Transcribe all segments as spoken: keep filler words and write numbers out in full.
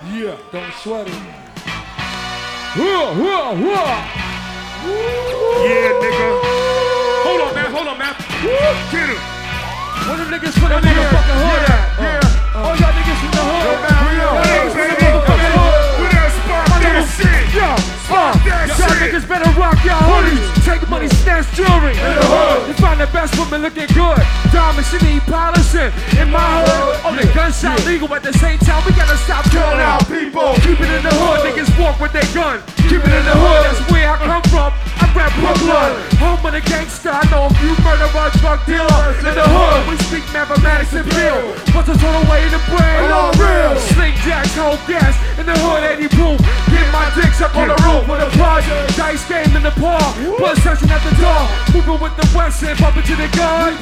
Yeah, don't sweat it. Whoa, whoa, whoa. Yeah, nigga. Hold on, man. Hold on, man. Get him. Where the niggas from the motherfucking hood at? Yeah. All y'all niggas from the hood. Hey, baby. We done spark that shit. Yo, Spark that y'all shit. niggas better rock y'all hoodies. Take money, snatch jewelry. In the hood. You find the best woman looking good. Diamonds, she need polishing. In my hood, only gunshot legal. At the same time, we gotta stop killing our people. Keep it in the hood. Niggas walk with their gun. Keep it in the hood. That's where I come from. I rap Brooklyn. Home of the gangsta. I know a few murderer, drug dealers. In the hood, we speak mathematics and bill. What's the total weight of the brain? All real. Sling jacks, hold gas. In the hood, eighty proof. Get my dicks up on the roof with a project. Dice game in the park. Blood session at the door. Moving with the west end, bumping to the gun.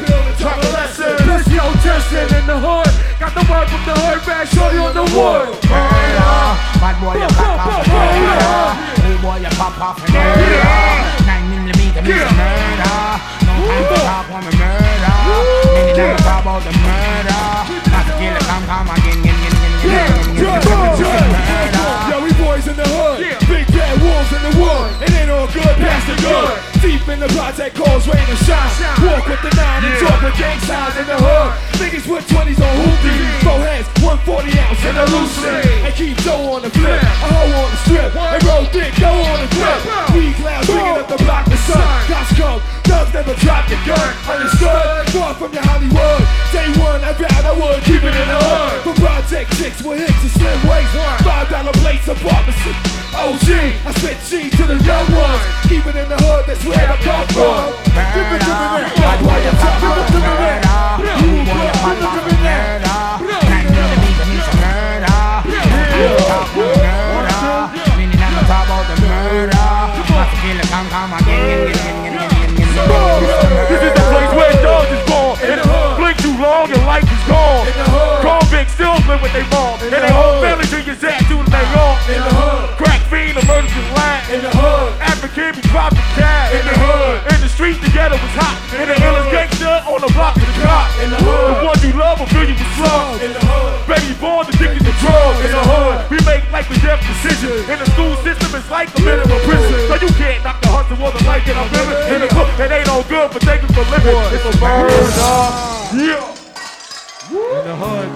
Plus yo testing in the hood. Got the word from the hood, man. Shorty on the wood. Murder, bad boy you pop off and murder. Old boy you pop off and murder. Nine millimeter means a murder. No time to talk on the murder. Many never talk about the murder. Not to kill it, come come again, again, again, again, again, again, murder. Yo, we boys in the hood. Big bad wolves in the wood. It ain't all good, past the good. Deep in the project, calls rain and shine. Walk with the nine and talk with gang signs in the hood. Niggas with twenties on hoopties. Four heads, one forty ounce in a lucid. And keep dough on the flip, a hoe on the strip. And roll dick, go on the flip. Weed clouds bringing up the block, the sun. Cops come, thugs never drop the gun. Understood? Far from your Hollywood. Day one, I vowed I would keep it in the hood. For project chicks with hips and slim waist. Five dollar plates of pharmacy. O G, I spit G to the young ones. Keep it in the hood, that's where I come from. Give it to me, man. Bad boy you pop off and murder. Old boy you pop off and murder. Nine millimeter means a murder. No time to talk on the murder. Many never talk about the murder. Not to kill it, come come again, again, again, again, again, again. This is the place where dogs is born. Blink too long and life is gone. Convicts still live with their mom. And their whole family drink his ass doing their own. Crack fiend, a murder just lying. In the hood. African be dropping cash. In the hood. In the street together was hot. And the illest gangster on the block is the cop. In the hood. The ones you love will fill you with slugs. In the hood. Baby born addicted to drugs. In the hood. We make life and death decisions. In the school system it's like a minimum prison. So you can't knock the hustle or the life that I'm living. In the hood, it ain't all good, but thank you for living. It's a murder. Yeah. In the hood.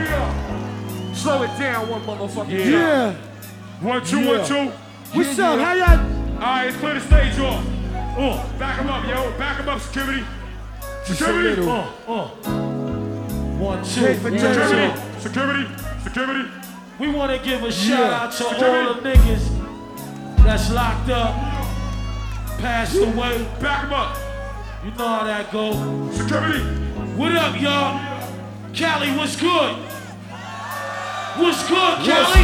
Yeah. Slow it down one motherfucker. Yeah. One, two, one, two. What's up? How y'all? Alright, let's clear the stage off. Uh, back him up, yo. Back him up, security. Security. Uh, uh. One, two, Security. Security. Security. We want to give a shout Yeah. out to Security. all the niggas that's locked up, passed away. Back him up. You know how that go. Security. What up, y'all? Cali, what's good? What's good, Cali?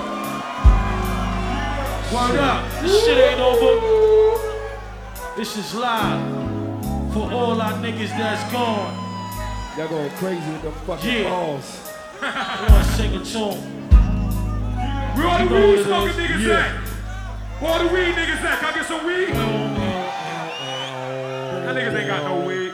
Word up. This shit ain't over. This is live for all our niggas that's gone. Y'all going crazy with the fucking Yeah. balls. I want to sing a tune. Where all the You know weed what it smoking is. niggas Yeah. at? Where all the weed niggas at? Can I get some weed? That niggas ain't got no weed.